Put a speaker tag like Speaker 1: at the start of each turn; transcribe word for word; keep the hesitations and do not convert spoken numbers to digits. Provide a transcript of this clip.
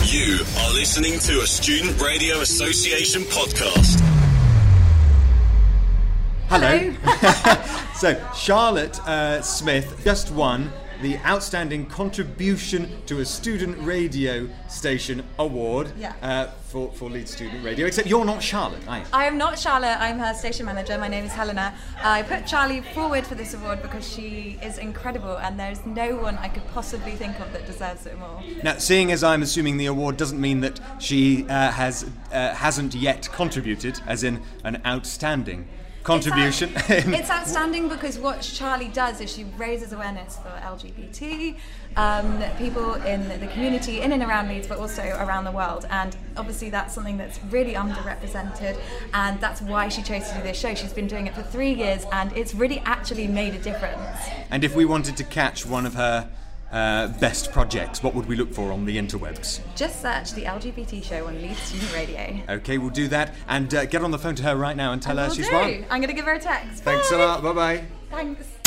Speaker 1: You are listening to a Student Radio Association podcast.
Speaker 2: Hello. So, Charlotte uh, Smith just won the Outstanding Contribution to a Student Radio Station Award
Speaker 3: yeah.
Speaker 2: uh, for, for Leeds Student Radio, except you're not Charlotte, are you?
Speaker 3: I am not Charlotte, I'm her station manager. My name is Helena. I put Charlie forward for this award because she is incredible and there's no one I could possibly think of that deserves it more.
Speaker 2: Now, seeing as I'm assuming the award doesn't mean that she uh, has, uh, hasn't yet contributed, as in an outstanding contribution.
Speaker 3: It's, out, it's outstanding because what Charlie does is she raises awareness for L G B T um, people in the community in and around Leeds, but also around the world. And obviously that's something that's really underrepresented, and that's why she chose to do this show. She's been doing it for three years and it's really actually made a difference.
Speaker 2: And if we wanted to catch one of her Uh, best projects, what would we look for on the interwebs?
Speaker 3: Just search the L G B T show on Leeds Student Radio.
Speaker 2: Okay, we'll do that, and uh, get on the phone to her right now and tell
Speaker 3: I
Speaker 2: her
Speaker 3: will
Speaker 2: she's
Speaker 3: do.
Speaker 2: won.
Speaker 3: I'm going to give her a text.
Speaker 2: Thanks
Speaker 3: Bye.
Speaker 2: a lot, bye-bye.
Speaker 3: Thanks.